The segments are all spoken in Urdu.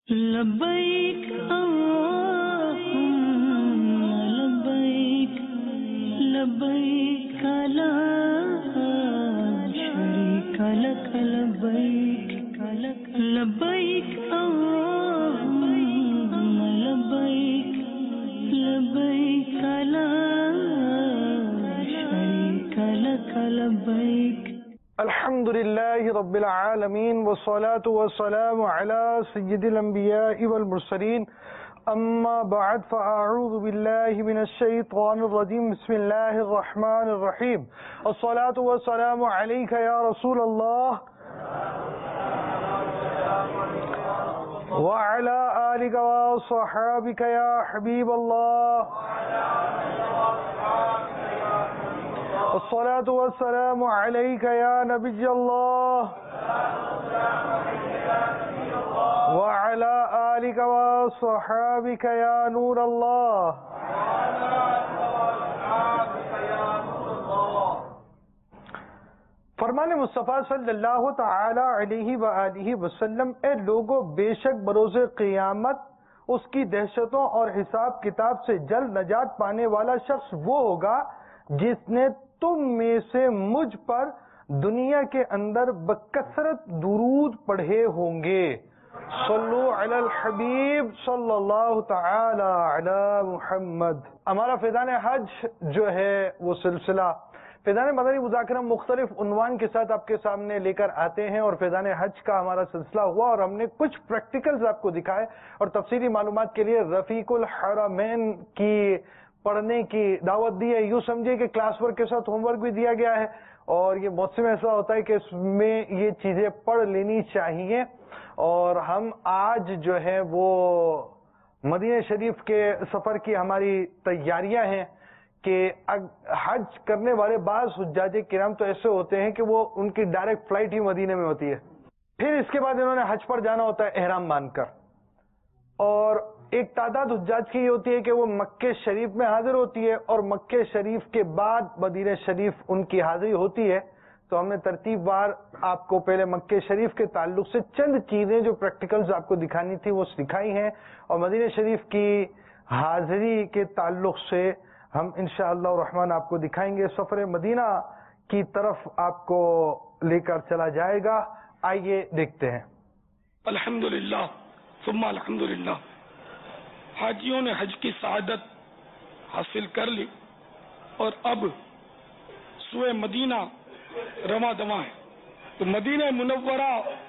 لبیک اللہم لبیک لبیک لا شریک لک لبیک لبیک اللہم لبیک لبیک لا شریک لک لبیک. الحمد لله رب العالمين والصلاة والسلام على سيد الأنبياء والمرسلين أما بعد فأعوذ بالله من الشيطان الرجيم بسم الله الرحمن الرحيم. الصلاة والسلام عليك يا رسول الله وعلى آلك وصحابك يا حبيب الله. الصلاة والسلام عليك يا نبي الله وعلى آلك وصحابك يا نور الله. فرمان مصطفیٰ صلی اللہ تعالی علیہ وآلہ وسلم، اے لوگو، بے شک بروز قیامت اس کی دہشتوں اور حساب کتاب سے جلد نجات پانے والا شخص وہ ہوگا جس نے تم میں سے مجھ پر دنیا کے اندر بکثرت درود پڑھے ہوں گے. صلو علی الحبیب صلی اللہ تعالی علی محمد. ہمارا فیضان حج جو ہے وہ سلسلہ فیضان مدنی مذاکرہ مختلف عنوان کے ساتھ آپ کے سامنے لے کر آتے ہیں، اور فیضان حج کا ہمارا سلسلہ ہوا اور ہم نے کچھ پریکٹیکلز آپ کو دکھائے اور تفصیلی معلومات کے لیے رفیق الحرمین کی پڑھنے کی دعوت دی ہے. یوں سمجھے کہ کلاس ورک کے ساتھ ہوم ورک بھی دیا گیا ہے، اور یہ موسم ایسا ہوتا ہے کہ اس میں یہ چیزیں پڑھ لینی چاہیے. اور ہم آج جو ہے وہ مدینہ شریف کے سفر کی ہماری تیاریاں ہیں کہ حج کرنے والے بعض حجاج کرام تو ایسے ہوتے ہیں کہ وہ ان کی ڈائریکٹ فلائٹ ہی مدینے میں ہوتی ہے، پھر اس کے بعد انہوں نے حج پر جانا ہوتا ہے احرام باندھ کر، اور ایک تعداد حجاج کی یہ ہوتی ہے کہ وہ مکہ شریف میں حاضر ہوتی ہے اور مکہ شریف کے بعد مدینہ شریف ان کی حاضری ہوتی ہے. تو ہم نے ترتیب وار آپ کو پہلے مکہ شریف کے تعلق سے چند چیزیں جو پریکٹیکلز آپ کو دکھانی تھی وہ سکھائی ہیں، اور مدینہ شریف کی حاضری کے تعلق سے ہم انشاءاللہ الرحمن آپ کو دکھائیں گے. سفر مدینہ کی طرف آپ کو لے کر چلا جائے گا. آئیے دیکھتے ہیں. الحمدللہ ثم الحمدللہ، حاجیوں نے حج کی سعادت حاصل کر لی اور اب سوئے مدینہ رواں دواں ہے. تو مدینہ منورہ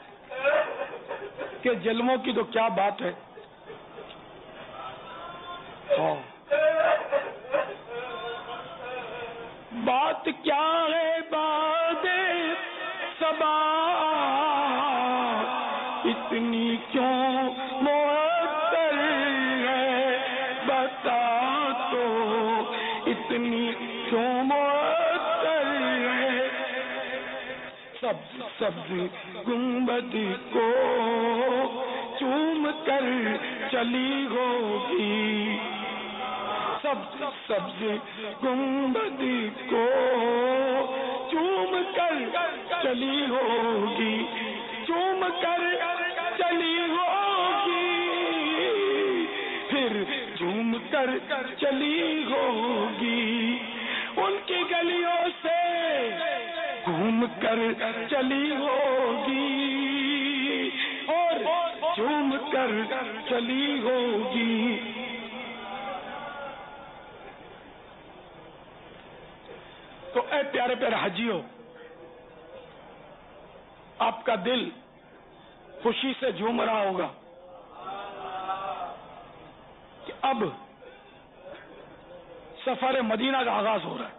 کے جلووں کی تو کیا بات ہے. بات کیا ہے بات صبا اتنی کیوں معطل ہے، بتا تو اتنی کیوں معطل ہے. سبز گنبد کو چوم کر چلی ہوگی، سبز گنبد کو چوم کر چلی ہوگی، چوم کر چلی ہوگی، پھر جھوم کر چلی ہوگی. ان کی گلیوں سے گھوم کر چلی ہوگی اور جھوم کر چلی ہوگی. تو اے پیارے پیارے حجیوں، آپ کا دل خوشی سے جھوم رہا ہوگا کہ اب سفر مدینہ کا آغاز ہو رہا ہے.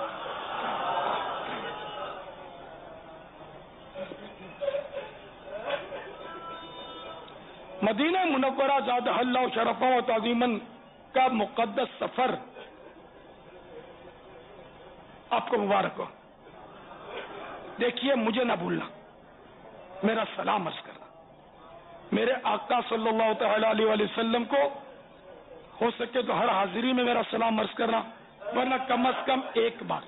مدینہ منورہ زادہ اللہ شرفا و تعظیماً کا مقدس سفر آپ کو مبارک ہو. دیکھیے، مجھے نہ بھولنا، میرا سلام عرض کرنا، میرے آقا صلی اللہ تعالی علیہ وآلہ وسلم کو ہو سکے تو ہر حاضری میں میرا سلام عرض کرنا، ورنہ کم از کم ایک بار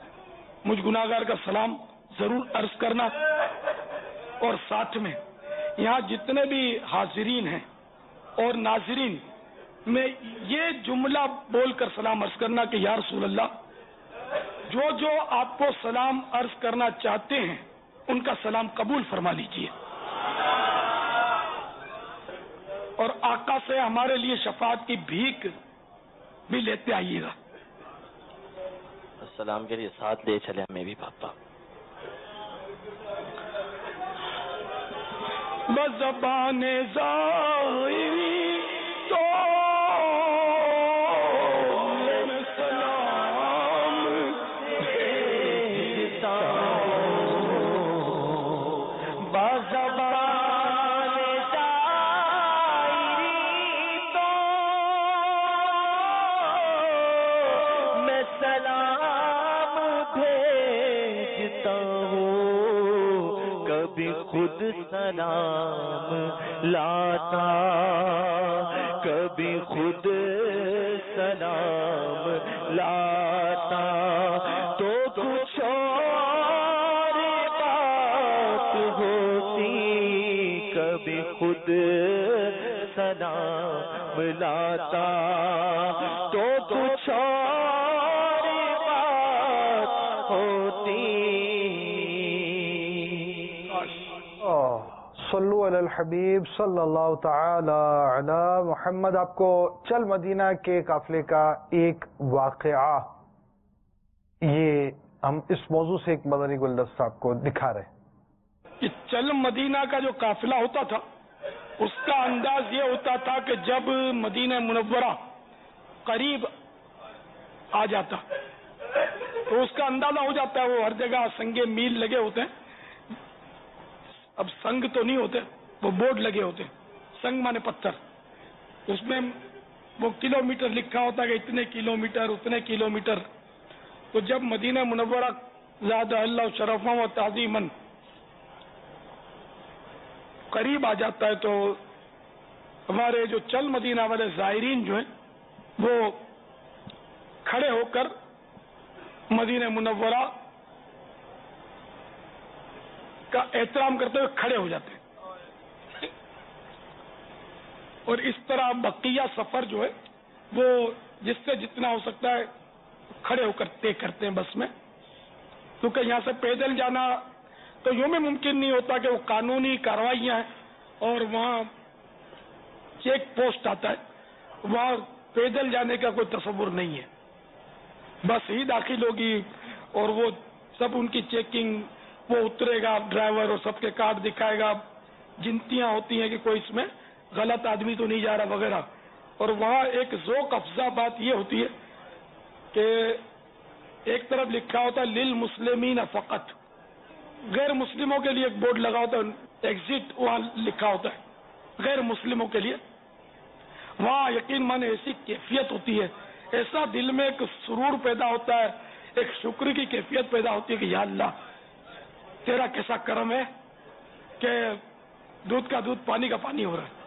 مجھ گناہگار کا سلام ضرور عرض کرنا. اور ساتھ میں یہاں جتنے بھی حاضرین ہیں اور ناظرین میں یہ جملہ بول کر سلام عرض کرنا کہ یا رسول اللہ، جو آپ کو سلام عرض کرنا چاہتے ہیں ان کا سلام قبول فرما لیجیے، اور آقا سے ہمارے لیے شفاعت کی بھیک بھی لیتے آئیے گا۔ السلام کے لیے ساتھ لے چلے ہمیں بھی پاپا۔ بزبان ظاہری تو میں سلام بھیجتا ہوں، بزبان ظاہری تو میں سلام بھیجتا ہوں، کبھی خود سلام لاتا، کبھی خود سلام لاتا، تو کچھ اور بات ہوتی، کبھی خود سلام لاتا، تو کچھ اور بات ہوتی۔ صلو علی الحبیب صلی اللہ تعالی علی محمد۔ آپ کو چل مدینہ کے قافلے کا ایک واقعہ، یہ ہم اس موضوع سے ایک مدنی گلدستہ آپ کو دکھا رہے ہیں۔ کہ چل مدینہ کا جو قافلہ ہوتا تھا اس کا انداز یہ ہوتا تھا کہ جب مدینہ منورہ قریب آ جاتا تو اس کا اندازہ ہو جاتا ہے، وہ ہر جگہ سنگے میل لگے ہوتے ہیں، اب سنگ تو نہیں ہوتے، وہ بورڈ لگے ہوتے ہیں، سنگ مانے پتھر، اس میں وہ کلومیٹر لکھا ہوتا ہے کہ اتنے کلومیٹر اتنے کلومیٹر۔ تو جب مدینہ منورہ زادہ اللہ شرفا و تعظیماً قریب آ جاتا ہے تو ہمارے جو چل مدینہ والے زائرین جو ہیں وہ کھڑے ہو کر مدینہ منورہ کا احترام کرتے ہوئے کھڑے ہو جاتے ہیں، اور اس طرح بقیہ سفر جو ہے وہ جس سے جتنا ہو سکتا ہے کھڑے ہو کر طے کرتے ہیں بس میں، کیونکہ یہاں سے پیدل جانا تو یوں بھی ممکن نہیں ہوتا کہ وہ قانونی کارروائیاں ہیں اور وہاں چیک پوسٹ آتا ہے، وہاں پیدل جانے کا کوئی تصور نہیں ہے، بس ہی داخل ہوگی اور وہ سب ان کی چیکنگ، وہ اترے گا ڈرائیور اور سب کے کارڈ دکھائے گا، جنتیاں ہوتی ہیں کہ کوئی اس میں غلط آدمی تو نہیں جا رہا وغیرہ۔ اور وہاں ایک ذوق افزا بات یہ ہوتی ہے کہ ایک طرف لکھا ہوتا ہے للمسلمین فقط، غیر مسلموں کے لیے ایک بورڈ لگا ہوتا ہے، ایگزٹ وہاں لکھا ہوتا ہے غیر مسلموں کے لیے۔ وہاں یقین مانے ایسی کیفیت ہوتی ہے، ایسا دل میں ایک سرور پیدا ہوتا ہے، ایک شکر کی کیفیت پیدا ہوتی ہے کہ یا اللہ تیرا کیسا کرم ہے کہ دودھ کا دودھ پانی کا پانی ہو رہا ہے،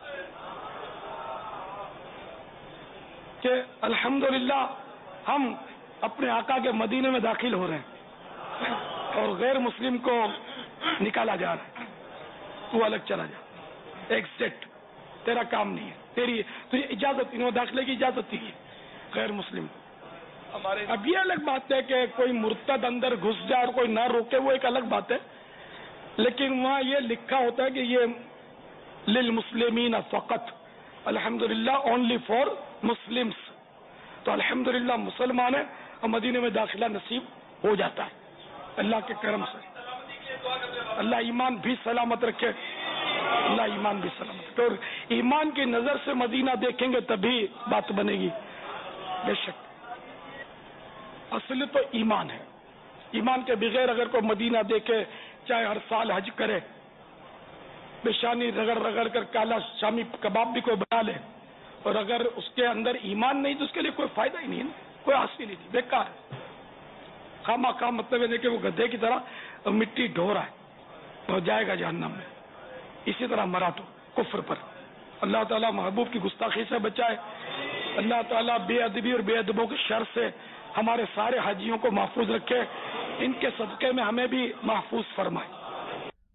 کہ الحمدللہ ہم اپنے آقا کے مدینے میں داخل ہو رہے ہیں اور غیر مسلم کو نکالا جا رہا ہے، تو الگ چلا جا، ایگزٹ، تیرا کام نہیں ہے، تجھے اجازت نہیں، وہ داخلے کی اجازت نہیں ہے غیر مسلم۔ اب یہ الگ بات ہے کہ کوئی مرتد اندر گھس جائے اور کوئی نہ روکے، وہ ایک الگ بات ہے، لیکن وہاں یہ لکھا ہوتا ہے کہ یہ للمسلمین فقط، الحمدللہ اونلی فار مسلمس، تو الحمدللہ مسلمان ہیں اور مدینے میں داخلہ نصیب ہو جاتا ہے اللہ کے کرم سے۔ اللہ ایمان بھی سلامت رکھے، اللہ ایمان بھی سلامت رکھے، اور ایمان کی نظر سے مدینہ دیکھیں گے تبھی بات بنے گی۔ بے شک اصل تو ایمان ہے، ایمان کے بغیر اگر کوئی مدینہ دیکھے، چاہے ہر سال حج کرے، پیشانی رگڑ رگڑ کر کالا شامی کباب بھی کوئی بنا لے، اور اگر اس کے اندر ایمان نہیں تو اس کے لیے کوئی فائدہ ہی نہیں، کوئی حاصل ہی نہیں، بیکار ہے، خامہ خام، مطلب ہے کہ وہ گدھے کی طرح مٹی ڈھو رہا ہے، وہ جائے گا جہنم میں، اسی طرح مرا تو کفر پر۔ اللہ تعالیٰ محبوب کی گستاخی سے بچائے، اللہ تعالیٰ بے ادبی اور بے ادبوں کے شر سے ہمارے سارے حاجیوں کو محفوظ رکھے، ان کے صدقے میں ہمیں بھی محفوظ فرمائے۔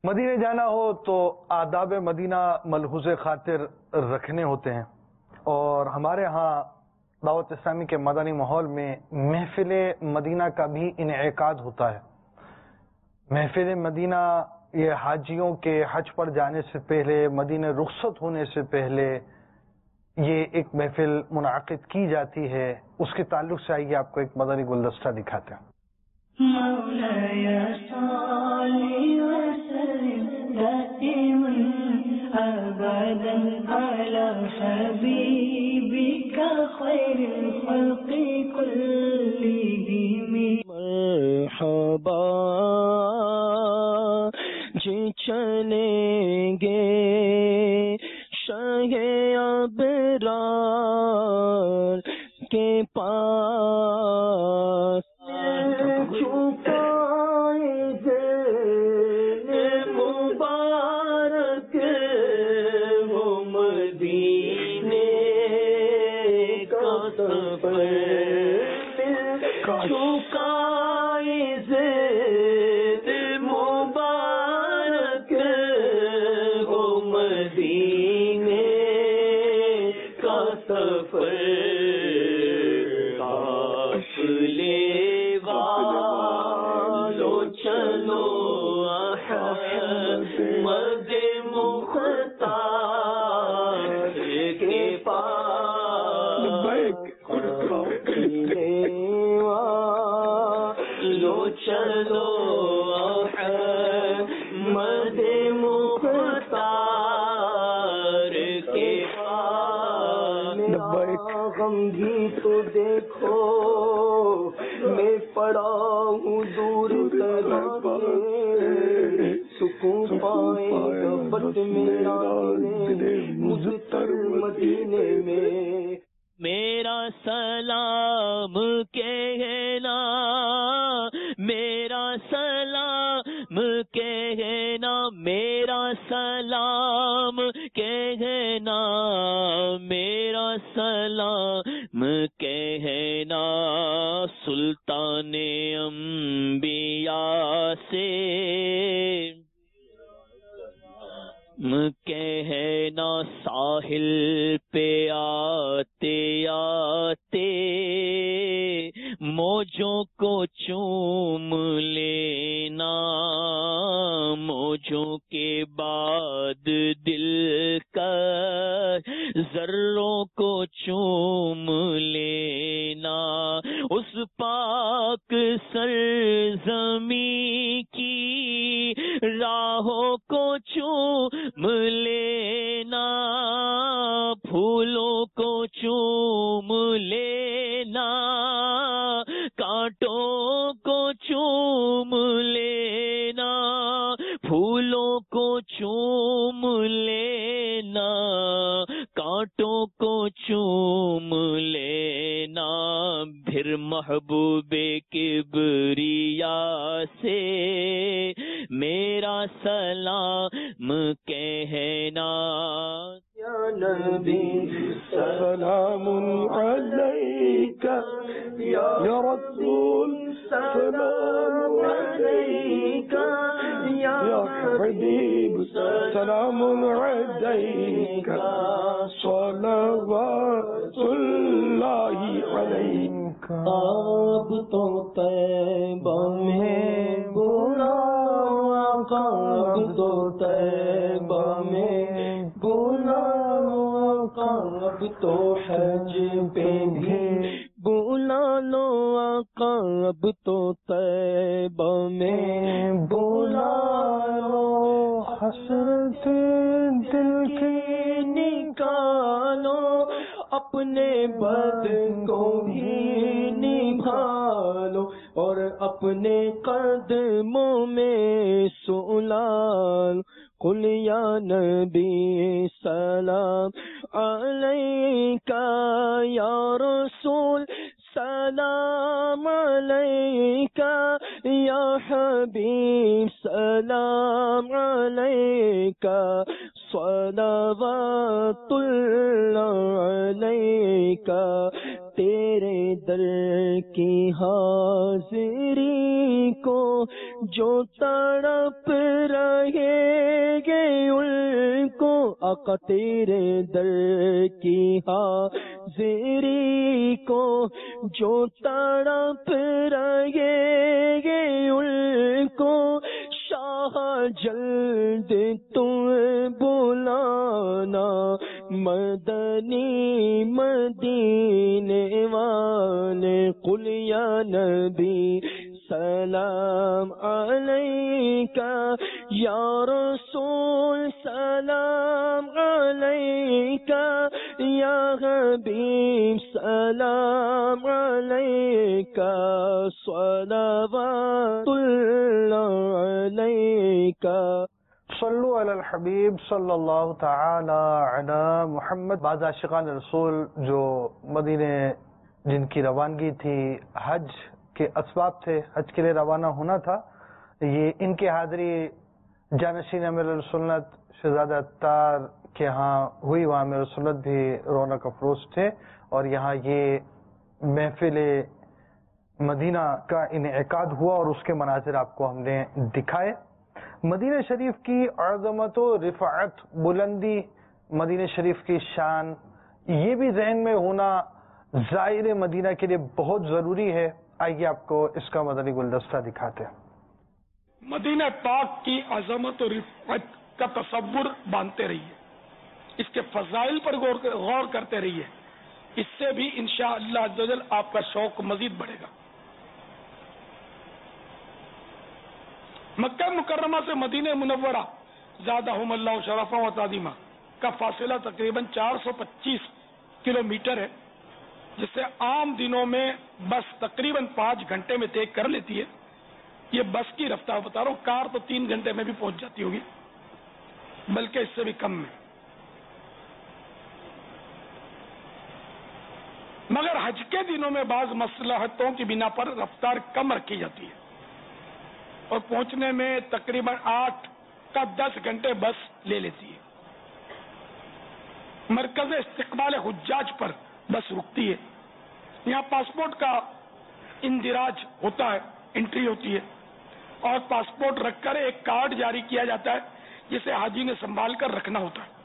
مدینے جانا ہو تو آداب مدینہ ملحوظ خاطر رکھنے ہوتے ہیں، اور ہمارے ہاں دعوت اسلامی کے مدنی ماحول میں محفل مدینہ کا بھی انعقاد ہوتا ہے۔ محفل مدینہ یہ حاجیوں کے حج پر جانے سے پہلے، مدینہ رخصت ہونے سے پہلے یہ ایک محفل منعقد کی جاتی ہے۔ اس کے تعلق سے آئیے آپ کو ایک مدنی گلدستہ دکھاتے ہیں۔ مولاي صل وسلم دائما ابدا على حبيبك خير الخلق كلهم مرحبا جی چلیں گے شاہ ابرار کے پاس مبارک وہ مدینے کا سفر چکائے زید مبارک وہ مدینے کا سفر چلو احمد مختار کے پاس لو چلو احمد مختار کے پاس غم بھی تو دیکھو میں پڑا ہوں دور دراز سکون پائے گا بس میرا مضطر مدینے میں میرا سلام کہنا میرا سلام کہنا میرا سلام کہنا میرا سلام کہنا سلطان انبیاء سے کہنا ساحل پہ آتے آتے موجوں کو چوم لینا موجوں کے بعد دل کا ذروں کو چوم لینا اس پاک سرزمین کی راہوں کو چوم لینا پھولوں کو چوم لینا کانٹوں کو چوم لینا پھولوں کو چوم لینا کانٹوں کو چوم لینا پھر محبوب کبریا سے میرا سلام کہنا یا نبی سلام علیک یا رسول سلام علیک یا حبیب سلام علیک صلوات اللہ علیک آپ تو طیبہ میں بولا آپ تو طیبہ میں بولا آپ تو حج پہ بھی بولا لو آقا اب تو طیبہ میں بولا لو حسرت دل کی نکالو اپنے بدن کو بھی نبھالو اور اپنے قدموں میں سلال قل یا نبی سلام علیکہ یا رسول سلام علیکہ یا حبیب سلام علیکہ صلوات اللہ علیکہ تیرے در کی حاضری کو جو تڑپ رہے گے ان کو، آقا تیرے در کی حاضری کو جو تڑپ رہے گے ان کو، شاہ جلد تم بلانا مدنی مدینے والے، قل یا نبی سلام علیکہ یا رسول سلام علیکہ یا حبیب سلام علیکہ صلوات اللہ علیکہ۔ صلو علی الحبیب صلی اللہ تعالی علی محمد۔ بعض عاشقان رسول جو مدینے جن کی روانگی تھی حج کے اسباب تھے، حج کے لیے روانہ ہونا تھا، یہ ان کی حاضری جانشین امیر السنت شہزادہ اتار کے ہاں ہوئی۔ وہاں امیر السنت بھی رونق افروز تھے اور یہاں یہ محفل مدینہ کا انعقاد ہوا اور اس کے مناظر آپ کو ہم نے دکھائے۔ مدینہ شریف کی عظمت و رفعت، بلندی، مدینہ شریف کی شان، یہ بھی ذہن میں ہونا زائر مدینہ کے لیے بہت ضروری ہے۔ آئیے آپ کو اس کا مدنی گلدستہ دکھاتے ہیں۔ مدینہ پاک کی عظمت و رفعت کا تصور باندھتے رہیے، اس کے فضائل پر غور کرتے رہیے، اس سے بھی انشاءاللہ عز و جل آپ کا شوق مزید بڑھے گا۔ مکہ مکرمہ سے مدینہ منورہ زادہم اللہ شرفا و تعظیمہ کا فاصلہ تقریباً 425 کلومیٹر ہے، جسے عام دنوں میں بس تقریباً 5 گھنٹے میں طے کر لیتی ہے۔ یہ بس کی رفتار بتا رہا ہوں، کار تو 3 گھنٹے میں بھی پہنچ جاتی ہوگی، بلکہ اس سے بھی کم میں۔ مگر حج کے دنوں میں بعض مصلحتوں کی بنا پر رفتار کم رکھی جاتی ہے اور پہنچنے میں تقریباً 8 کا 10 گھنٹے بس لے لیتی ہے۔ مرکز استقبال حجاج پر بس رکتی ہے، یہاں پاسپورٹ کا اندراج ہوتا ہے، انٹری ہوتی ہے اور پاسپورٹ رکھ کر ایک کارڈ جاری کیا جاتا ہے جسے حاجی نے سنبھال کر رکھنا ہوتا ہے۔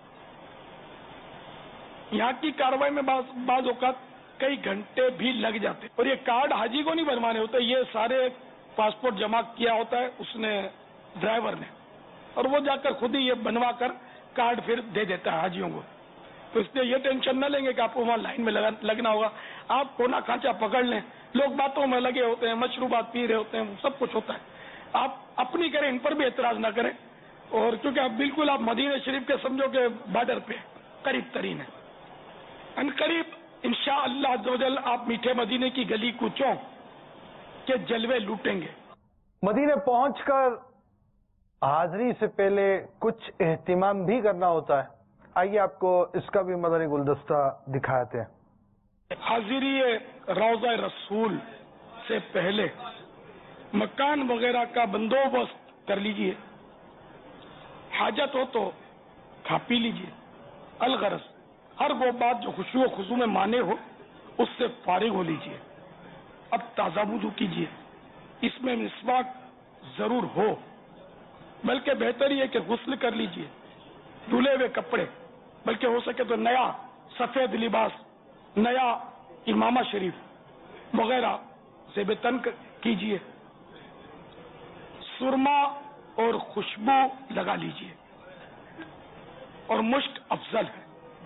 یہاں کی کارروائی میں بعض اوقات کئی گھنٹے بھی لگ جاتے اور یہ کارڈ حاجی کو نہیں بنوانے ہوتے، یہ سارے پاسپورٹ جمع کیا ہوتا ہے اس نے، ڈرائیور نے، اور وہ جا کر خود ہی یہ بنوا کر کارڈ پھر دے دیتا ہے حاجیوں کو۔ تو اس لیے یہ ٹینشن نہ لیں گے کہ آپ کو وہاں لائن میں لگنا ہوگا، آپ کونا کھانچا پکڑ لیں، لوگ باتوں میں لگے ہوتے ہیں، مشروبات پی رہے ہوتے ہیں، سب کچھ ہوتا ہے، آپ اپنی کریں، ان پر بھی اعتراض نہ کریں۔ اور کیونکہ آپ بالکل آپ مدینہ شریف کے سمجھو کہ بارڈر پہ قریب ترین ہے، ان قریب انشاءاللہ عز و جل آپ میٹھے مدینے کی گلی کوچوں کے جلوے لوٹیں گے۔ مدینے پہنچ کر حاضری سے پہلے کچھ اہتمام بھی کرنا ہوتا ہے، آئیے آپ کو اس کا بھی مدنی گلدستہ دکھاتے ہیں۔ حاضری روضہ رسول سے پہلے مکان وغیرہ کا بندوبست کر لیجئے، حاجت ہو تو کھا پی لیجئے، الغرض ہر وہ بات جو خشوع و خضوع میں مانے ہو اس سے فارغ ہو لیجئے۔ اب تازہ وضو کیجئے، اس میں مسواک ضرور ہو، بلکہ بہتر یہ کہ غسل کر لیجئے، دھلے ہوئے کپڑے، بلکہ ہو سکے تو نیا سفید لباس، نیا امامہ شریف وغیرہ سے بے تن کیجئے، سرما اور خوشبو لگا لیجئے، اور مشک افضل ہے۔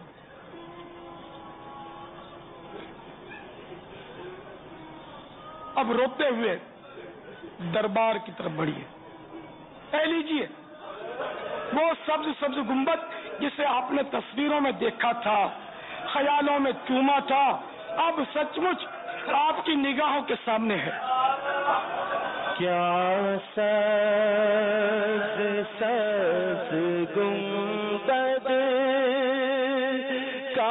اب روتے ہوئے دربار کی طرف بڑھیے، اے لیجئے وہ سبز سبز گنبد جسے آپ نے تصویروں میں دیکھا تھا، خیالوں میں چوما تھا، اب سچ مچ آپ کی نگاہوں کے سامنے ہے۔ کیا سبز سبز گنبد کا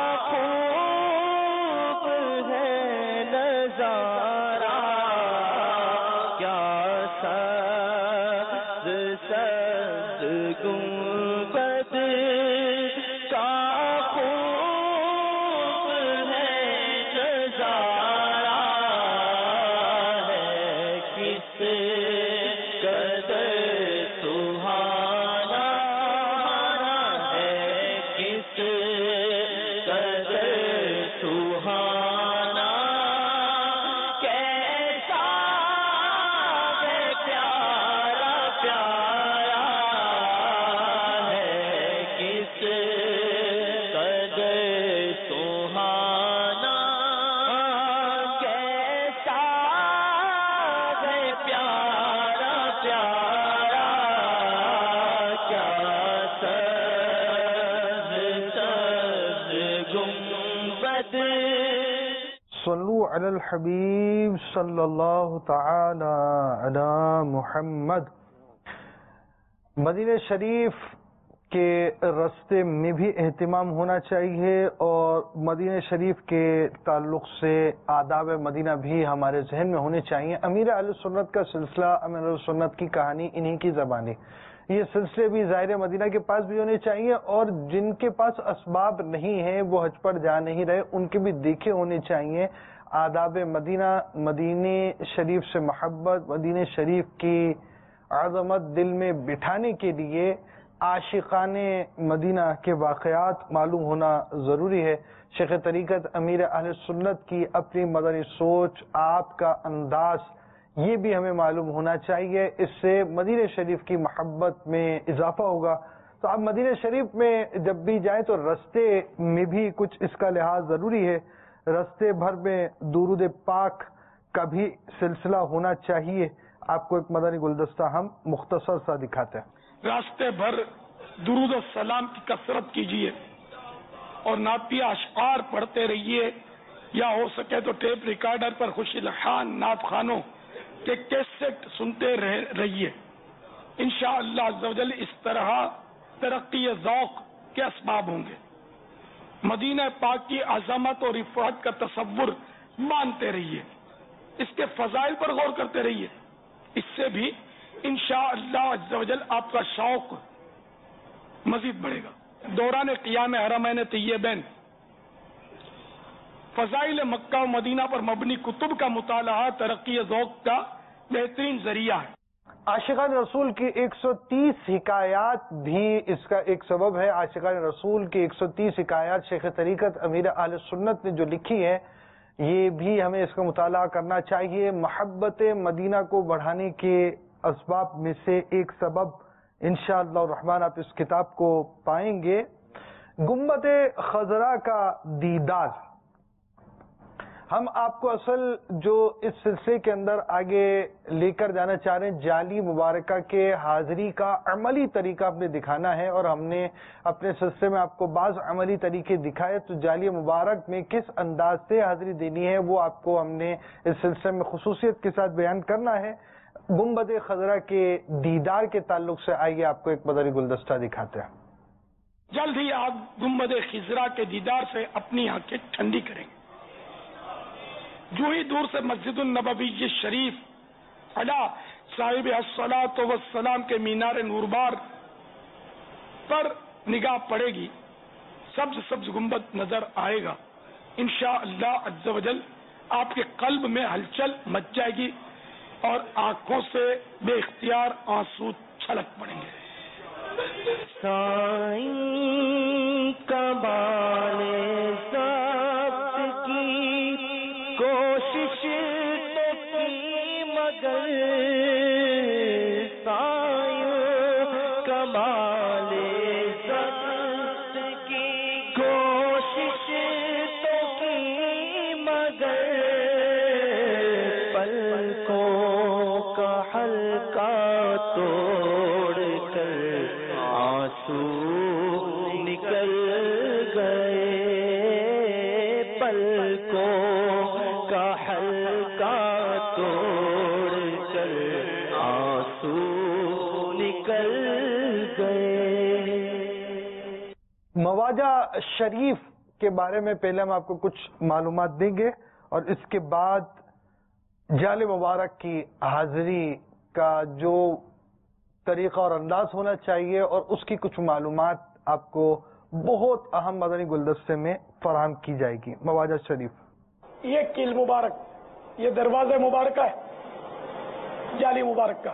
خوب ہے نظارہ، کیا سبز سبز گنبد کا خوب ہے محمد صلو علی الحبیب صلی اللہ تعالی علی محمد. مدینہ شریف کے راستے میں بھی اہتمام ہونا چاہیے اور مدینہ شریف کے تعلق سے آداب مدینہ بھی ہمارے ذہن میں ہونے چاہیے. امیر اہل سنت کا سلسلہ، امیر اہل سنت کی کہانی، انہی کی زبانی، یہ سلسلے بھی ظاہر مدینہ کے پاس بھی ہونے چاہیے، اور جن کے پاس اسباب نہیں ہیں، وہ حج پر جا نہیں رہے، ان کے بھی دیکھے ہونے چاہیے. آداب مدینہ، مدینہ شریف سے محبت، مدینہ شریف کی عظمت دل میں بٹھانے کے لیے عاشقان مدینہ کے واقعات معلوم ہونا ضروری ہے. شیخ طریقت امیر اہل سنت کی اپنی مدنی سوچ، آپ کا انداز، یہ بھی ہمیں معلوم ہونا چاہیے. اس سے مدینہ شریف کی محبت میں اضافہ ہوگا. تو آپ مدینہ شریف میں جب بھی جائیں تو رستے میں بھی کچھ اس کا لحاظ ضروری ہے. رستے بھر میں درود پاک کا بھی سلسلہ ہونا چاہیے. آپ کو ایک مدنی گلدستہ ہم مختصر سا دکھاتے ہیں. راستے بھر درود و سلام کی کثرت کیجیے اور نعتیہ اشعار پڑھتے رہیے، یا ہو سکے تو ٹیپ ریکارڈر پر خوش الحان نعت خوانوں کے کیسٹ سنتے رہیے. انشاءاللہ عز و جل اس طرح ترقی ذوق کے اسباب ہوں گے. مدینہ پاک کی عظمت اور رفعت کا تصور مانتے رہیے، اس کے فضائل پر غور کرتے رہیے. اس سے بھی انشاءاللہ عز و جل آپ کا شوق مزید بڑھے گا. دوران قیام حرمین طیبین فضائل مکہ و مدینہ پر مبنی کتب کا مطالعہ ترقی ذوق کا بہترین ذریعہ ہے. عاشقان رسول کی 130 حکایات بھی اس کا ایک سبب ہے. عاشقان رسول کی 130 حکایات شیخ طریقت امیر اہل سنت نے جو لکھی ہے، یہ بھی ہمیں اس کا مطالعہ کرنا چاہیے. محبت مدینہ کو بڑھانے کے اسباب میں سے ایک سبب انشاءاللہ الرحمن آپ اس کتاب کو پائیں گے. گنبد خضرا کا دیدار. ہم آپ کو اصل جو اس سلسلے کے اندر آگے لے کر جانا چاہ رہے ہیں، جعلی مبارکہ کے حاضری کا عملی طریقہ ہم نے دکھانا ہے، اور ہم نے اپنے سلسلے میں آپ کو بعض عملی طریقے دکھائے. تو جعلی مبارک میں کس انداز سے حاضری دینی ہے وہ آپ کو ہم نے اس سلسلے میں خصوصیت کے ساتھ بیان کرنا ہے. گنبد خضرا کے دیدار کے تعلق سے آئیے آپ کو ایک مدنی گلدستہ دکھاتے ہیں. جلد ہی آپ گنبد خضرا کے دیدار سے اپنی آنکھیں ٹھنڈی کریں گے. جو ہی دور سے مسجد النبوی شریف علی صاحب الصلاۃ والسلام کے مینار نوربار پر نگاہ پڑے گی، سبز سبز گنبد نظر آئے گا. انشاءاللہ عز و جل آپ کے قلب میں ہلچل مچ جائے گی اور آنکھوں سے بے اختیار آنسو چھلک پڑیں گے. سائیں کمال ضبط کی کوشش تو کی مگر سائیں کمال ضبط کی کوشش تو کی مگر پلکوں کا حلقہ توڑ کر آنسو نکل گئے. پلکوں کا حلقہ توڑ کر آنسو نکل گئے. مواجہ شریف کے بارے میں پہلے ہم آپ کو کچھ معلومات دیں گے، اور اس کے بعد جعل مبارک کی حاضری کا جو طریقہ اور انداز ہونا چاہیے اور اس کی کچھ معلومات آپ کو بہت اہم مدنی گلدستے میں فراہم کی جائے گی. مواجہ شریف، یہ کیل مبارک، یہ دروازہ مبارکہ ہے جعلی مبارک کا.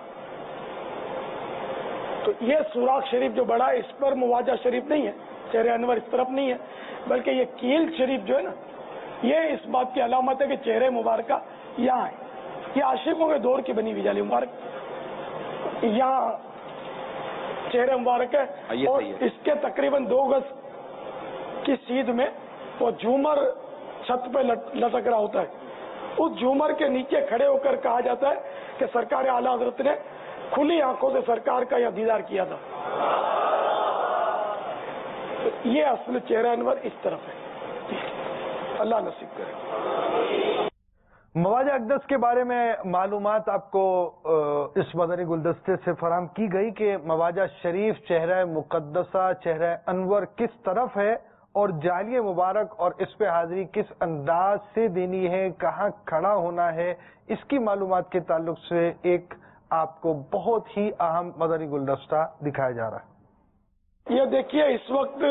تو یہ سوراخ شریف جو بڑا ہے، اس پر مواجہ شریف نہیں ہے، چہرے انور اس طرف نہیں ہے، بلکہ یہ کیل شریف جو ہے نا، یہ اس بات کی علامت ہے کہ چہرے مبارکہ یہاں ہے. یہ عاشقوں کے دور کی بنی ہوئی جعلی مبارک، یہاں چہرے مبارک ہے، اور اس کے تقریباً 2 گز کی سیدھ میں وہ جھومر چھت پہ لٹک رہا ہوتا ہے. اس جھومر کے نیچے کھڑے ہو کر کہا جاتا ہے کہ سرکار اعلیٰ حضرت نے کھلی آنکھوں سے سرکار کا یہاں دیدار کیا تھا. یہ اصل چہرہ انور اس طرف ہے. اللہ نصیب کرے۔ مواجہ اقدس کے بارے میں معلومات آپ کو اس مدنی گلدستے سے فراہم کی گئی کہ مواجہ شریف چہرہ مقدسہ چہرہ انور کس طرف ہے اور جالی مبارک اور اس پہ حاضری کس انداز سے دینی ہے، کہاں کھڑا ہونا ہے، اس کی معلومات کے تعلق سے ایک آپ کو بہت ہی اہم مدنی گلدستہ دکھایا جا رہا ہے۔ یہ دیکھیے اس وقت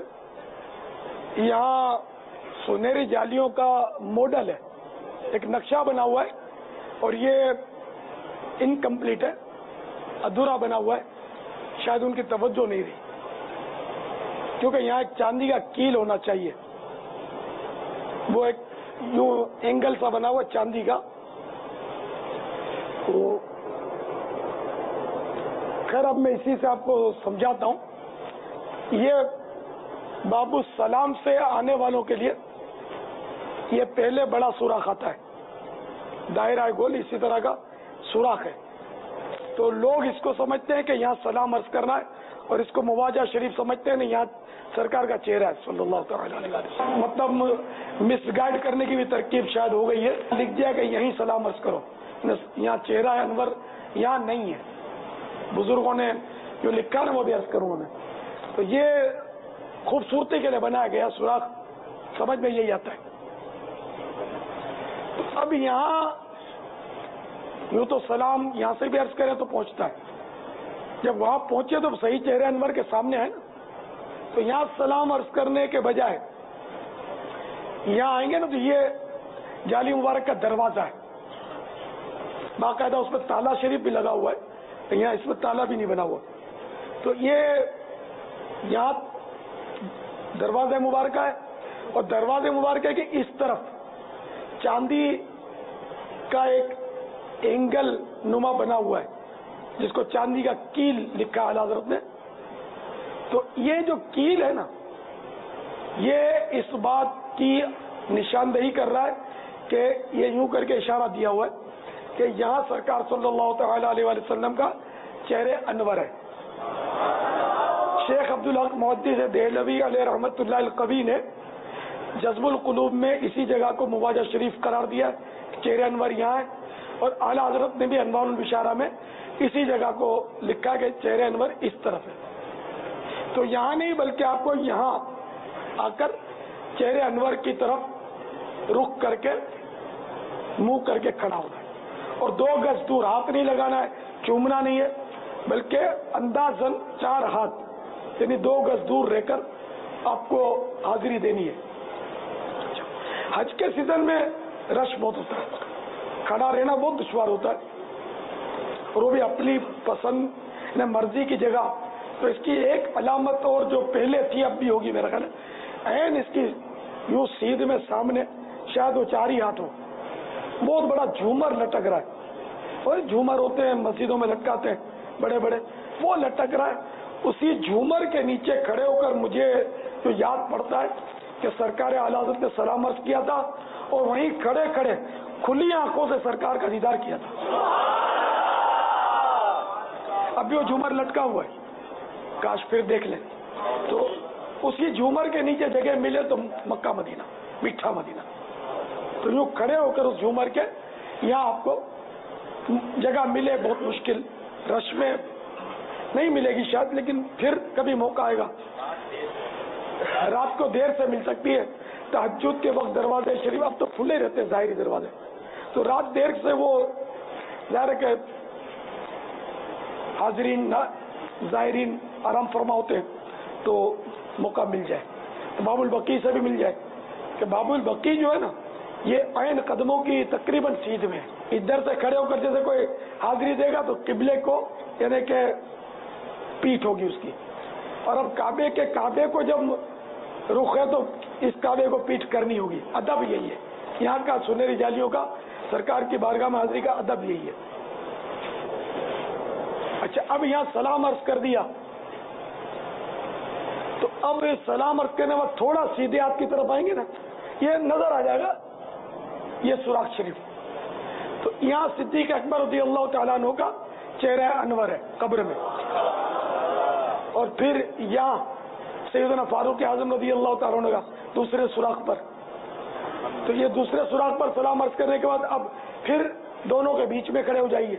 یہاں سنہری جالیوں کا ماڈل ہے، ایک نقشہ بنا ہوا ہے اور یہ انکمپلیٹ ہے، ادھورا بنا ہوا ہے، شاید ان کی توجہ نہیں رہی کیونکہ یہاں ایک چاندی کا کیل ہونا چاہیے، وہ ایک یوں اینگل سا بنا ہوا چاندی کا۔ تو خیر اب میں اسی سے آپ کو سمجھاتا ہوں، یہ باب السلام سے آنے والوں کے لیے یہ پہلے بڑا سوراخ آتا ہے، دائرہ گول اسی طرح کا سوراخ ہے، تو لوگ اس کو سمجھتے ہیں کہ یہاں سلام عرض کرنا ہے اور اس کو مواجہ شریف سمجھتے ہیں، یہاں سرکار کا چہرہ ہے صلی اللہ تعالی علیہ وسلم۔ مطلب مس گائیڈ کرنے کی بھی ترکیب شاید ہو گئی ہے، لکھ دیا کہ یہیں سلام عرض کرو، یہاں چہرہ انور یہاں نہیں ہے، بزرگوں نے جو لکھا نا وہ بھی عرض کروں میں، تو یہ خوبصورتی کے لیے بنایا گیا سوراخ، سمجھ میں یہی آتا ہے۔ تو اب یہاں یوں تو سلام یہاں سے بھی عرض کریں تو پہنچتا ہے، جب وہاں پہنچے تو صحیح چہرے انور کے سامنے ہے نا، تو یہاں سلام عرض کرنے کے بجائے یہاں آئیں گے نا تو یہ جالی مبارک کا دروازہ ہے، باقاعدہ اس میں تالا شریف بھی لگا ہوا ہے، یہاں اس میں تالا بھی نہیں بنا ہوا، تو یہ یہاں دروازہ مبارکہ ہے اور دروازے مبارکہ کے اس طرف چاندی کا ایک اینگل نما بنا ہوا ہے جس کو چاندی کا کیل لکھا اعلیٰ حضرت نے۔ تو یہ جو کیل ہے نا، یہ اس بات کی نشاندہی کر رہا ہے کہ یہ یوں کر کے اشارہ دیا ہوا ہے کہ یہاں سرکار صلی اللہ تعالی علیہ وسلم کا چہرہ انور ہے۔ شیخ عبدالحق محدث دہلوی علیہ رحمت اللہ القوی نے جذب القلوب میں اسی جگہ کو مواجہ شریف قرار دیا ہے، چہرہ انور یہاں ہے، اور اعلیٰ حضرت نے بھی انوار البشارہ میں اسی جگہ کو لکھا کہ چہرہ انور اس طرف ہے۔ تو یہاں نہیں بلکہ آپ کو یہاں آ کر چہرے انور کی طرف رخ کر کے منہ کر کے کھڑا ہونا ہے، اور 2 گز دور، ہاتھ نہیں لگانا ہے، چومنا نہیں ہے، بلکہ اندازاً 4 ہاتھ یعنی 2 گز دور رہ کر آپ کو حاضری دینی ہے۔ حج کے سیزن میں رش بہت ہوتا ہے، کھڑا رہنا بہت دشوار ہوتا ہے، اور وہ بھی اپنی پسند مرضی کی جگہ، تو اس کی ایک علامت اور جو پہلے تھی اب بھی ہوگی میرا خیال ہے، عین اس کی یوں سیدھ میں سامنے شاید وہ 4 ہی ہاتھ ہو، بہت بڑا جھومر لٹک رہا ہے، اور جھومر ہوتے ہیں مسجدوں میں لٹکاتے ہیں بڑے بڑے، وہ لٹک رہا ہے، اسی جھومر کے نیچے کھڑے ہو کر مجھے جو یاد پڑتا ہے کہ سرکار اعلیٰ حضرت نے سلام عرض کیا تھا اور وہیں کھڑے کھڑے کھلی آنکھوں سے سرکار کا دیدار کیا تھا۔ ابھی وہ جھومر لٹکا ہوا ہے، کاش پھر دیکھ لیں، تو اسی جھومر کے نیچے جگہ ملے تو مکہ مدینہ، میٹھا مدینہ، تو یوں کھڑے ہو کر اس جھومر کے یہاں آپ کو جگہ ملے، بہت مشکل، رش میں نہیں ملے گی شاید، لیکن پھر کبھی موقع آئے گا، رات کو دیر سے مل سکتی ہے، تہجد کے وقت دروازے شریف اب تو کھلے رہتے ہیں ظاہری دروازے، تو رات دیر سے وہ ظاہر ہے کہ حاضرین ظاہرین آرام فرما ہوتے ہیں تو موقع مل جائے، تو باب البقیع سے بھی مل جائے کہ باب البقیع جو ہے نا یہ عین قدموں کی تقریباً سیدھ میں ہے، ادھر سے کھڑے ہو کر جیسے کوئی حاضری دے گا تو قبلے کو یعنی کہ پیٹھ ہوگی اس کی، اور اب کعبے کو جب رخ ہے تو اس کعبے کو پیٹھ کرنی ہوگی، ادب یہی ہے یہاں کا، سنہری جالیوں کا، سرکار کی بارگاہ میں حاضری کا ادب یہی ہے۔ اچھا اب یہاں سلام عرض کر دیا تو اب سلام عرض کرنے بعد تھوڑا سیدھے ہاتھ کی طرف آئیں گے نا، یہ نظر آ جائے گا یہ سوراخ شریف، تو یہاں صدیق اکبر رضی اللہ تعالیٰ عنہ کا چہرہ انور ہے قبر میں، اور پھر یہاں سیدنا فاروق اعظم رضی اللہ تعالیٰ عنہ کا دوسرے سوراخ پر، تو یہ دوسرے سوراخ پر سلام عرض کرنے کے بعد اب پھر دونوں کے بیچ میں کھڑے ہو جائیے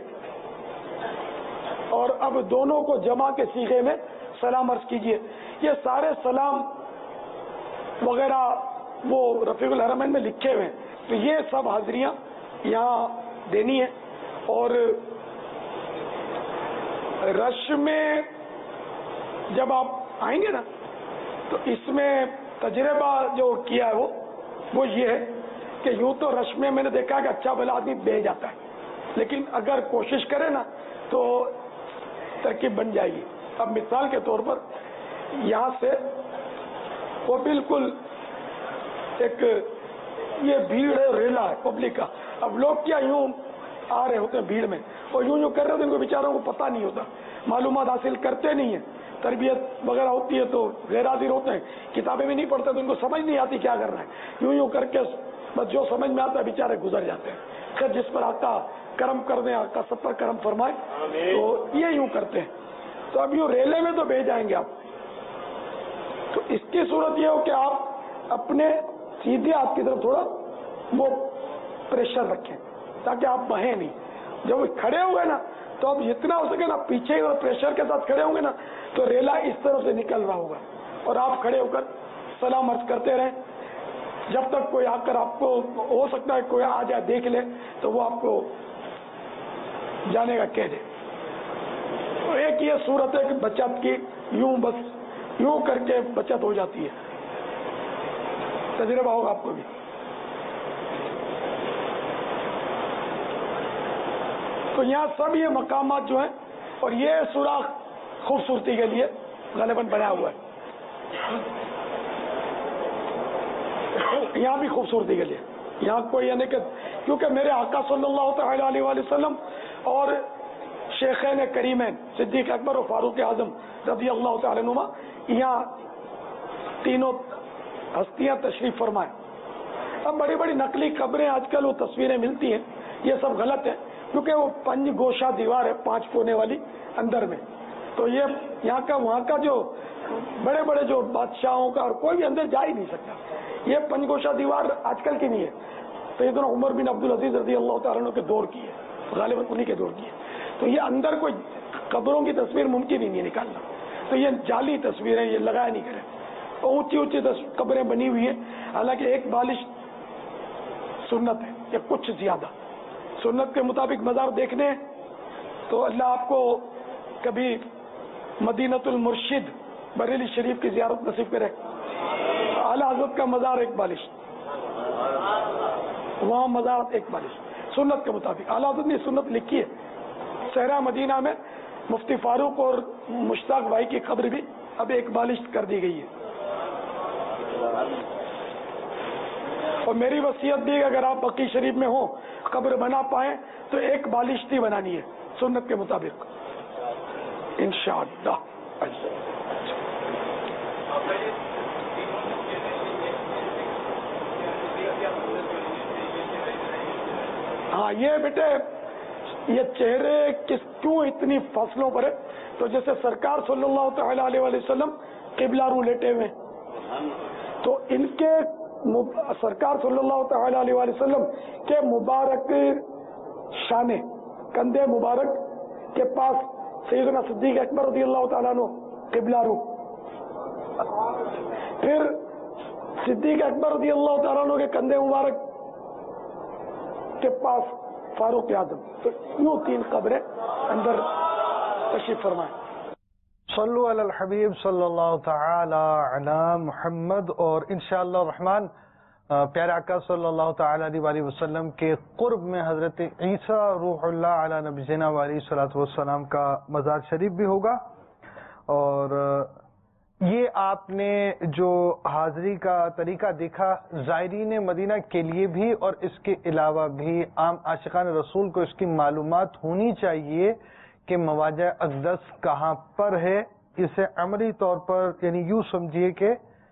اور اب دونوں کو جمع کے صیغے میں سلام عرض کیجیے. یہ سارے سلام وغیرہ وہ رفیع الحرمین میں لکھے ہوئے ہیں, تو یہ سب حاضریاں یہاں دینی ہیں. اور رش میں جب آپ آئیں گے نا تو اس میں تجربہ جو کیا ہے وہ یہ ہے کہ یوں تو رش میں نے دیکھا کہ اچھا بھلا آدمی بہ جاتا ہے, لیکن اگر کوشش کرے نا تو ترکیب بن جائے گی. اب مثال کے طور پر یہاں سے وہ بالکل ایک یہ بھیڑ ہے, ریلا ہے پبلک کا. اب لوگ کیا یوں آ رہے ہوتے ہیں بھیڑ میں اور یوں کر رہے ہوتے ہیں, ان کو بیچاروں کو پتہ نہیں ہوتا, معلومات حاصل کرتے نہیں ہیں, تربیت وغیرہ ہوتی ہے تو غیر حاضر ہوتے ہیں, کتابیں بھی نہیں پڑھتے تو ان کو سمجھ نہیں آتی کیا کرنا ہے, یوں کر کے بس جو سمجھ میں آتا ہے بیچارے گزر جاتے ہیں. خیر جس پر آقا کرم کر دیں, آقا سب پر کرم فرمائے, تو یہ یوں کرتے ہیں. تو اب یوں ریلے میں تو بھیج جائیں گے آپ, تو اس کی صورت یہ ہو کہ آپ اپنے سیدھے ہاتھ کی طرف تھوڑا وہ پریشر رکھیں تاکہ آپ بہیں نہیں. جب کھڑے ہو گئے نا تو اب جتنا ہو سکے نا پیچھے اور پریشر کے ساتھ کھڑے ہوں گے نا تو ریلا اس طرف سے نکل رہا ہوگا اور آپ کھڑے ہو کر سلام عرض کرتے رہیں جب تک کوئی آ کر آپ کو, ہو سکتا ہے کوئی آ جائے دیکھ لے تو وہ آپ کو جانے کا کہہ دے. ایک یہ صورت ہے کہ بچت کی, یوں بس یوں کر کے بچت ہو جاتی ہے, تجربہ ہوگا آپ کو بھی. تو یہاں سب یہ مقامات جو ہیں, اور یہ سوراخ خوبصورتی کے لیے غالباً بنا ہوا ہے, یہاں بھی خوبصورتی کے لیے. یہاں کوئی یعنی کہ کیونکہ میرے آقا صلی اللہ تعالی علیہ وآلہ وسلم اور شیخین کریمین صدیق اکبر و فاروق اعظم رضی اللہ تعالی عنہما یہاں تینوں ہستیاں تشریف فرمائیں. اب بڑی بڑی نقلی قبریں آج کل وہ تصویریں ملتی ہیں, یہ سب غلط ہے کیونکہ وہ 5 گوشہ دیوار ہے 5 کونے والی اندر میں, تو یہ یہاں کا وہاں کا جو بڑے بڑے جو بادشاہوں کا اور کوئی بھی اندر جا ہی نہیں سکتا. یہ 5 گوشہ دیوار آج کل کی نہیں ہے, سیدنا عمر بن عبدالعزیز رضی اللہ تعالیٰ عنہ کے دور کی ہے, غالباً انہی کے دور کی ہے. تو یہ اندر کوئی قبروں کی تصویر ممکن ہی نہیں نکالنا, تو یہ جعلی تصویریں یہ لگایا نہیں کریں. اونچی اونچی قبریں بنی ہوئی ہیں, حالانکہ ایک بالش سنت ہے یا کچھ زیادہ سنت کے مطابق مزار دیکھنے تو اللہ آپ کو کبھی مدینۃ المرشد بریلی شریف کی زیارت نصیب کرے. اعلیٰ حضرت کا مزار ایک بالش, وہاں مزار ایک بالش سنت کے مطابق. اعلیٰ حضرت نے سنت لکھی ہے. صحرا مدینہ میں مفتی فاروق اور مشتاق بھائی کی قبر بھی اب ایک بالش کر دی گئی ہے. اور میری وصیت بھی اگر آپ بقی شریف میں ہوں قبر بنا پائیں تو ایک بالشتی بنانی ہے سنت کے مطابق انشاءاللہ. ہاں یہ بیٹے یہ چہرے کیوں اتنی فاصلوں پر ہے, تو جیسے سرکار صلی اللہ تعالی علیہ وسلم قبلہ رو لیٹے ہوئے, تو ان کے سرکار صلی اللہ تعالی علیہ وسلم کے مبارک شانے کندھے مبارک کے پاس سیدنا صدیق اکبر رضی اللہ تعالیٰ عنہ قبلہ رو, پھر صدیق اکبر رضی اللہ تعالیٰ عنہ کے کندھے مبارک کے پاس فاروق اعظم. تو یوں 3 قبریں اندر تشریف فرمائیں. صلو علی الحبیب صلی اللہ تعالی علی محمد. اور انشاءاللہ الرحمن پیارے آقا صلی اللہ تعالی علیہ وسلم کے قرب میں حضرت عیسیٰ روح اللہ علی نبینا علیہ الصلوۃ والسلام کا مزار شریف بھی ہوگا. اور یہ آپ نے جو حاضری کا طریقہ دیکھا زائرین مدینہ کے لیے بھی اور اس کے علاوہ بھی عام عاشقان رسول کو اس کی معلومات ہونی چاہیے کہ مواضع اقدس کہاں پر ہے. اسے عملی طور پر یعنی یوں سمجھیے کہ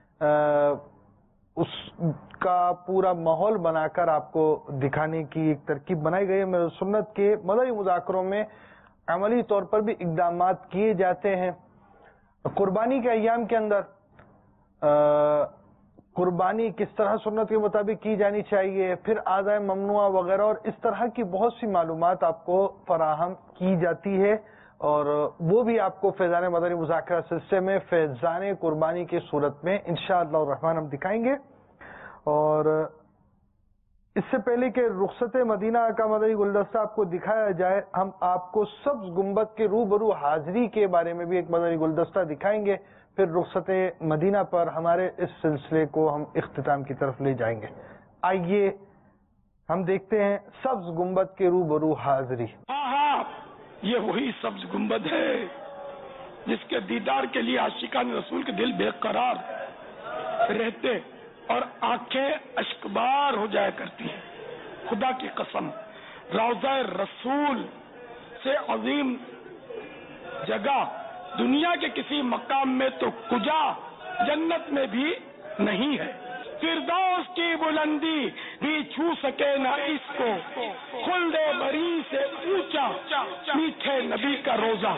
اس کا پورا ماحول بنا کر آپ کو دکھانے کی ایک ترکیب بنائی گئی ہے. میرے سنت کے مدعی مذاکروں میں عملی طور پر بھی اقدامات کیے جاتے ہیں. قربانی کے ایام کے اندر قربانی کس طرح سنت کے مطابق کی جانی چاہیے، پھر اعضاء ممنوعہ وغیرہ اور اس طرح کی بہت سی معلومات آپ کو فراہم کی جاتی ہے، اور وہ بھی آپ کو فیضان مدنی مذاکرہ سلسلے میں فیضان قربانی کی صورت میں انشاءاللہ الرحمن ہم دکھائیں گے۔ اور اس سے پہلے کہ رخصت مدینہ کا مدنی گلدستہ آپ کو دکھایا جائے، ہم آپ کو سبز گنبد کے روبرو حاضری کے بارے میں بھی ایک مدنی گلدستہ دکھائیں گے، پھر رخصت مدینہ پر ہمارے اس سلسلے کو ہم اختتام کی طرف لے جائیں گے۔ آئیے ہم دیکھتے ہیں سبز گنبد کے روبرو حاضری۔ ہاں، یہ وہی سبز گنبد ہے جس کے دیدار کے لیے عاشقان رسول کے دل بے قرار رہتے اور آنکھیں اشکبار ہو جایا کرتی ہیں۔ خدا کی قسم، روضہ رسول سے عظیم جگہ دنیا کے کسی مقام میں تو کجا جنت میں بھی نہیں ہے۔ فردوس کی بلندی بھی چھو سکے نہ اس کو، خلد بری سے اونچا میٹھے نبی کا روزہ۔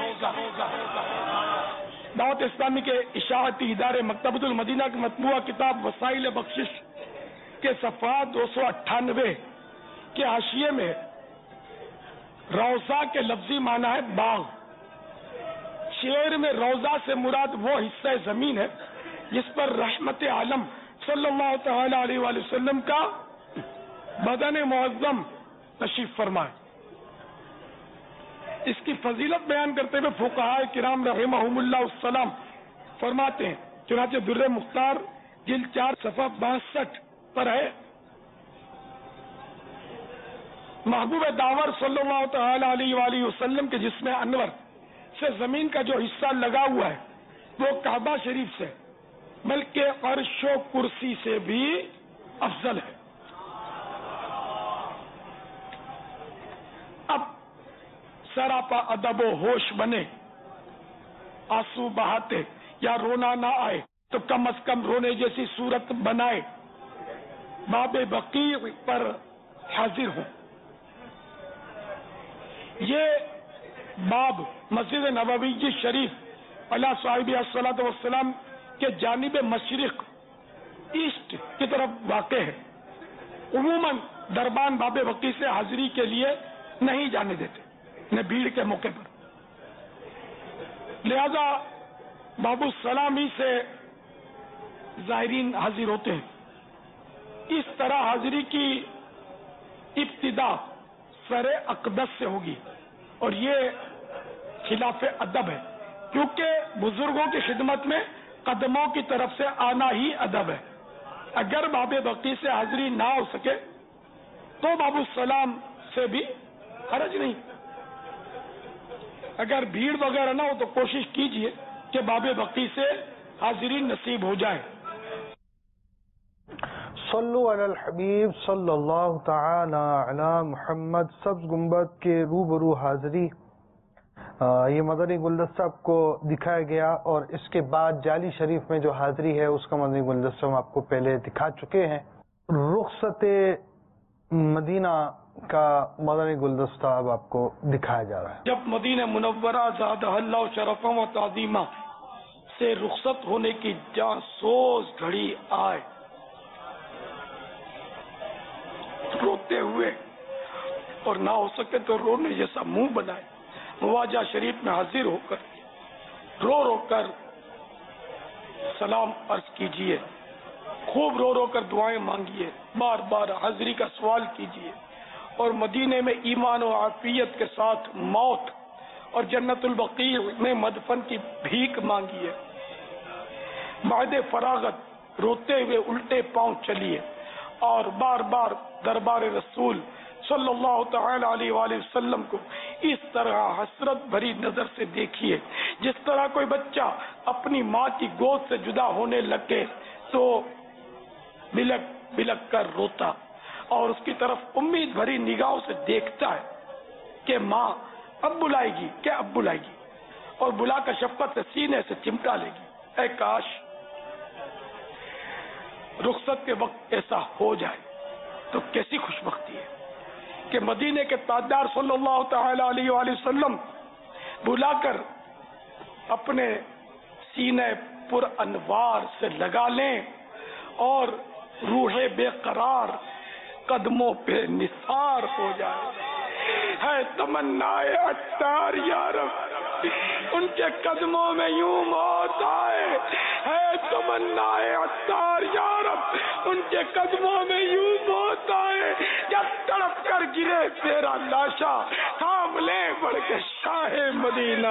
دعوت اسلامی کے اشاعتی ادارے مکتبۃ المدینہ کی مطبوعہ کتاب وسائل بخشش کے صفحات 298 کے حاشیے میں روضہ کے لفظی معنی ہے باغ۔ شعر میں روضہ سے مراد وہ حصہ زمین ہے جس پر رحمت عالم صلی اللہ تعالی علیہ وآلہ وسلم کا بدن معظم تشریف فرمائے۔ اس کی فضیلت بیان کرتے ہوئے فقہاء کرام رحمہم اللہ السلام فرماتے ہیں، چنانچہ در مختار جلد 4 صفحہ 62 پر ہے، محبوب داور صلی اللہ تعالی علیہ وآلہ وسلم کے جسم انور سے زمین کا جو حصہ لگا ہوا ہے وہ کعبہ شریف سے بلکہ عرش و کرسی سے بھی افضل ہے۔ اب سراپا ادب و ہوش بنے، آنسو بہاتے یا رونا نہ آئے تو کم از کم رونے جیسی صورت بنائے، باب بقیع پر حاضر ہوں۔ یہ باب مسجد نبوی شریف علی صاحب الصلاۃ والسلام کے جانب مشرق ایسٹ کی طرف واقع ہے۔ عموماً دربان باب بقیع سے حاضری کے لیے نہیں جانے دیتے، نہ بھیڑ کے موقع پر، لہذا باب السلام ہی سے زائرین حاضر ہوتے ہیں۔ اس طرح حاضری کی ابتدا سر اقدس سے ہوگی، اور یہ خلاف ادب ہے، کیونکہ بزرگوں کی خدمت میں قدموں کی طرف سے آنا ہی ادب ہے۔ اگر باب بقیع سے حاضری نہ ہو سکے تو باب السلام سے بھی حرج نہیں۔ اگر بھیڑ وغیرہ نہ ہو تو کوشش کیجئے کہ باب بقیع سے حاضری نصیب ہو جائے۔ صلو علی الحبیب صلی اللہ تعالی علی محمد۔ سبز گنبد کے روبرو حاضری، یہ مدنی گلدستہ آپ کو دکھایا گیا، اور اس کے بعد جالی شریف میں جو حاضری ہے اس کا مدنی گلدستہ ہم آپ کو پہلے دکھا چکے ہیں۔ رخصت مدینہ کا مدنی گلدستہ اب آپ کو دکھایا جا رہا ہے۔ جب مدینہ منورہ زادہ اللہ شرفا و تعظیمہ سے رخصت ہونے کی جان سوز گھڑی آئے، روتے ہوئے اور نہ ہو سکے تو رونے جیسا منہ بنائے، مواجہ شریف میں حاضر ہو کر رو رو کر سلام عرض کیجئے، خوب رو رو کر دعائیں مانگیے، بار بار حاضری کا سوال کیجئے، اور مدینے میں ایمان و عافیت کے ساتھ موت اور جنت البقیع میں مدفن کی بھیک مانگیے۔ بعد فراغت روتے ہوئے الٹے پاؤں چلیے اور بار بار دربار رسول صلی اللہ تعالی علیہ وآلہ وسلم کو اس طرح حسرت بھری نظر سے دیکھیے جس طرح کوئی بچہ اپنی ماں کی گود سے جدا ہونے لگے تو بلک بلک کر روتا، اور اس کی طرف امید بھری نگاہوں سے دیکھتا ہے کہ ماں اب بلائے گی، کہ اب بلائے گی، اور بلا کر شفقت سے سینے سے چمٹا لے گی۔ اے کاش رخصت کے وقت ایسا ہو جائے تو کیسی خوش بختی ہے کہ مدینے کے تاجدار صلی اللہ تعالی علیہ وآلہ وسلم بلا کر اپنے سینے پر انوار سے لگا لیں اور روح بے قرار قدموں پہ نثار ہو جائے. ہے تمنا عطار یا رب ان کے قدموں میں یوں موت آئے. ہے تمنا عطار یا رب ان کے قدموں میں یوں موت آئے. یا تڑپ کر گرے تیرا لاشا تھام لے بڑھ کے شاہ مدینہ.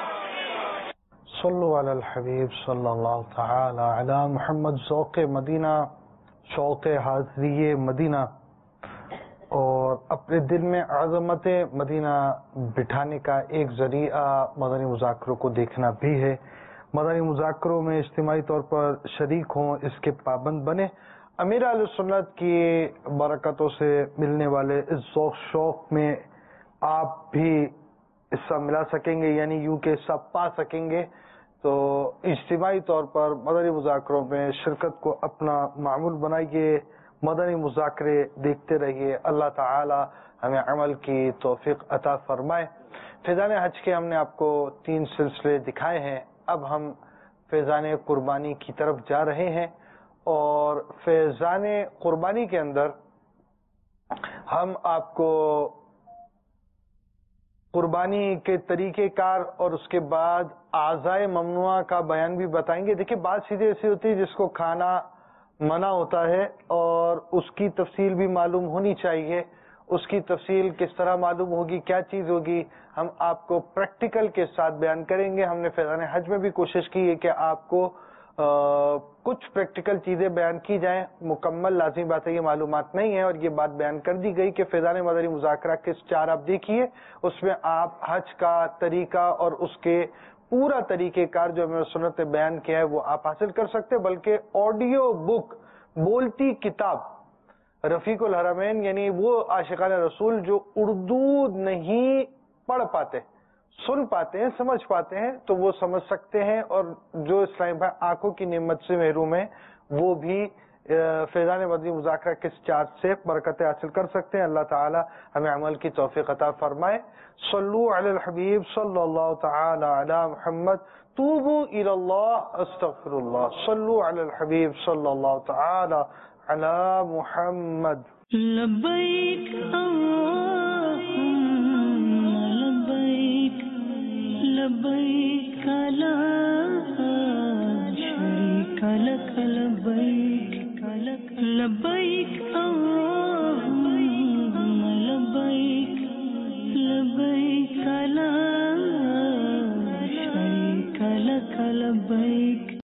صلو علی الحبیب صلی اللہ تعالی علی محمد. ذوق مدینہ، شوق حاضری مدینہ اور اپنے دل میں عظمت مدینہ بٹھانے کا ایک ذریعہ مدنی مذاکروں کو دیکھنا بھی ہے. مدنی مذاکروں میں اجتماعی طور پر شریک ہوں، اس کے پابند بنے. امیر اہل سنت کی برکتوں سے ملنے والے اس ذوق شوق میں آپ بھی حصہ ملا سکیں گے، یعنی یوں کہ حصہ پا سکیں گے. تو اجتماعی طور پر مدنی مذاکروں میں شرکت کو اپنا معمول بنائیے، مدنی مذاکرے دیکھتے رہیے. اللہ تعالی ہمیں عمل کی توفیق عطا فرمائے. فیضان حج کے ہم نے آپ کو 3 سلسلے دکھائے ہیں. اب ہم فیضان قربانی کی طرف جا رہے ہیں، اور فیضان قربانی کے اندر ہم آپ کو قربانی کے طریقہ کار اور اس کے بعد اعضائے ممنوعہ کا بیان بھی بتائیں گے. دیکھیں بعض چیزیں ایسی ہوتی ہیں جس کو کھانا منع ہوتا ہے اور اس کی تفصیل بھی معلوم ہونی چاہیے. اس کی تفصیل کس طرح معلوم ہوگی، کیا چیز ہوگی، ہم آپ کو پریکٹیکل کے ساتھ بیان کریں گے. ہم نے فیضان حج میں بھی کوشش کی ہے کہ آپ کو کچھ پریکٹیکل چیزیں بیان کی جائیں. مکمل لازمی بات ہے یہ معلومات نہیں ہے، اور یہ بات بیان کر دی گئی کہ فیضان مدنی مذاکرہ کے 4 آپ دیکھیے، اس میں آپ حج کا طریقہ اور اس کے پورا طریقہ کار جو ہمیں سنت نے بیان کیا ہے وہ آپ حاصل کر سکتے. بلکہ آڈیو بک، بولتی کتاب رفیق الحرمین، یعنی وہ عاشقان رسول جو اردو نہیں پڑھ پاتے، سن پاتے ہیں، سمجھ پاتے ہیں، تو وہ سمجھ سکتے ہیں. اور جو اسلامی بھائی آنکھوں کی نعمت سے محروم ہیں وہ بھی فیضان مدنی مذاکرہ کے 4 سے برکتیں حاصل کر سکتے ہیں. اللہ تعالی ہمیں عمل کی توفیق عطا فرمائے. صلو علی الحبیب صلی اللہ تعالی علی محمد. توبو الی اللہ استغفر اللہ. صلو علی الحبیب صلی اللہ تعالی علی محمد. لبیک لبیک لبیک لا شریک لک لبیک لبیک اللہم لبیک لبیک لا شریک لک لبیک.